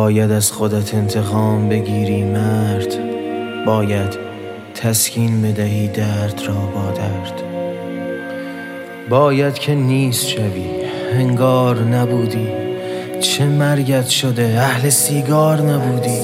باید از خودت انتقام بگیری مرد، باید تسکین بدهی درد را با درد. باید که نیست شوی انگار نبودی، چه مرگت شده اهل سیگار نبودی.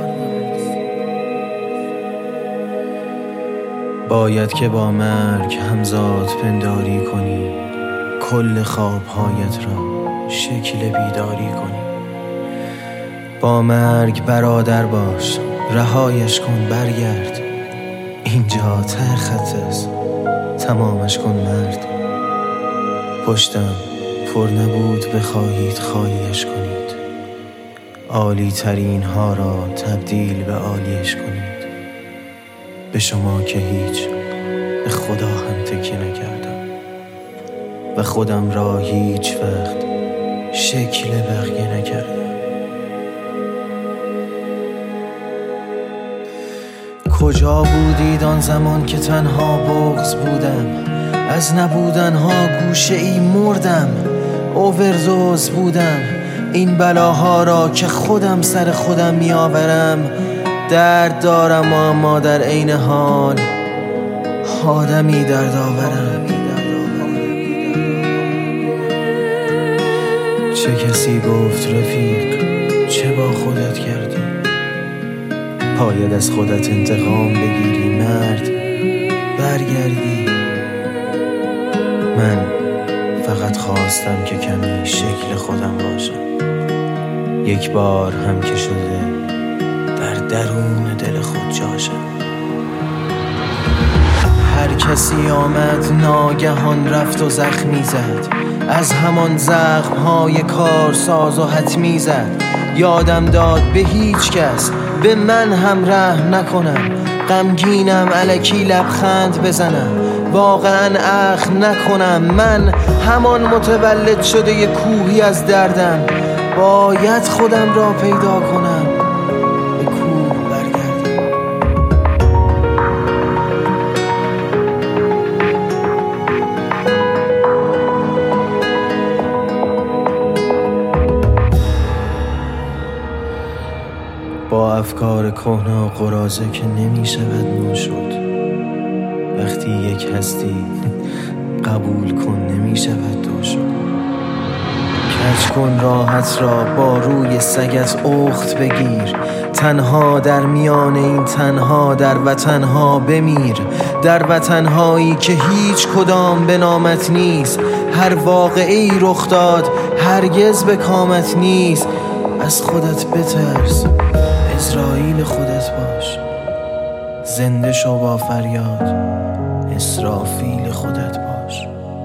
باید که با مرگ همزاد پنداری کنی، کل خوابهایت را شکل بیداری کنی. با مرگ برادر باش، رهایش کن برگرد، اینجا ته خط است تمامش کن مرد. پشتم پر نبود بخواهید خالیش کنید، عالی ترین ها را تبدیل به عالیش کنید. به شما که هیچ، به خدا هم تکیه نکردم و خودم را هیچ وقت شکل بقیه نکردم. کجا بودید آن زمان که تنها بغض بودم؟ از نبودنها گوشه ای مردم، اووردوز بودم. این بلاها را که خودم سر خودم می آورم، درد دارم اما در عین حال آدمی درد آورم. چه کسی گفت رفیق چه با خودت کردی؟ باید از خودت انتقام بگیری مرد، برگردی. من فقط خواستم که کمی شکل خودم باشم، یک بار هم که شده در درون دل خود جاشم. هر کسی آمد ناگهان رفت و زخمی زد، از همان زخم‌های کارساز و حتمی زد. یادم داد به هیچ کس به من هم رحم نکنم، غمگینم الکی لبخند بزنم، واقعا اخم نکنم. من همان متولد شده ی کوهی از دردم، باید خودم را پیدا کنم، به کوه برگردم. با افکار کهنه و قراضه که نمی شود نو شد، وقتی یک هستی قبول کن نمی شود دو شد. کج کن راحت را با روی سگت اخت بگیر، تنها در میان این تنها در وطنها بمیر، در وطنهایی که هیچ کدام به نامت نیست. هر واقعی رخ داد هرگز به کامت نیست. از خودت بترس، اسرائیل خودت باش، زنده شو با فریاد، اسرافیل خودت باش.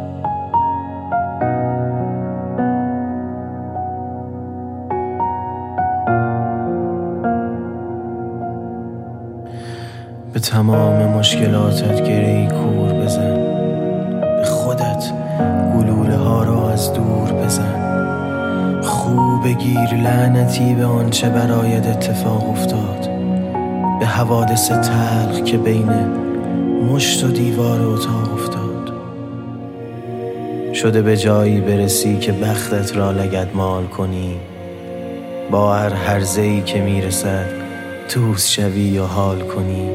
به تمام مشکلاتت گرهی کور بزن، به خودت گلوله ها را از دور بزن. خوب بگیر لعنتی به آنچه برایت اتفاق افتاد، به حوادث تلخ که بین مشت و دیوار اتاق افتاد. شده به جایی برسی که بختت را لگدمال کنی، با هر هرزه‌ای که میرسد دوست شوی و حال کنی.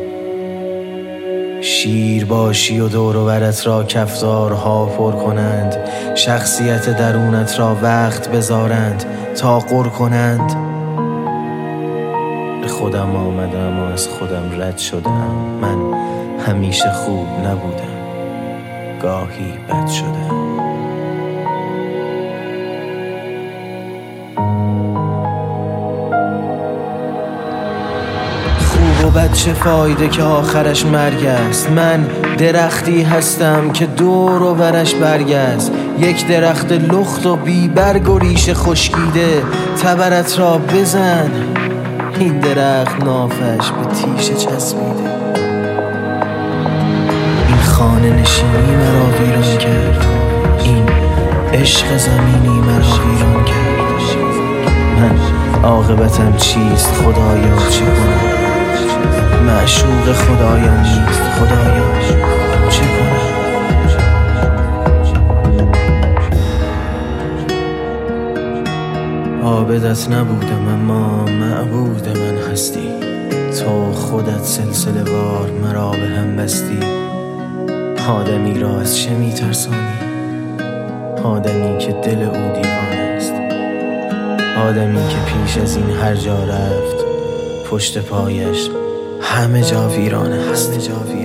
شیر باشی و دور و برت را کفتارها پر کنند، شخصیت درونت را وقت بذارند تا غر کنند. به خودم آمدم و از خودم رد شدم، من همیشه خوب نبودم، گاهی بد شدم. و بد چه فایده که آخرش مرگ است؟ من درختی هستم که دور و برش برگ است، یک درخت لخت و بی برگ و ریشه خشکیده. تبرت را بزن، این درخت نافش به تیشه چسبیده. این خانه نشینی مرا ویران کرد، این عشق زمینی مرا ویران کرد. من عاقبتم چیست خدایا چه کنم؟ معشوق خدایم نیست خدایا چه کنم؟ عابد خودت نبودم اما معبود من هستی. تو خودت سلسله وار مرا به هم بستی. آدمی را از چه میترسانی؟ آدمی که دل او دیوانه است. آدمی که پیش از این هر جا رفت پشت پایش همه جا ویرانه هست.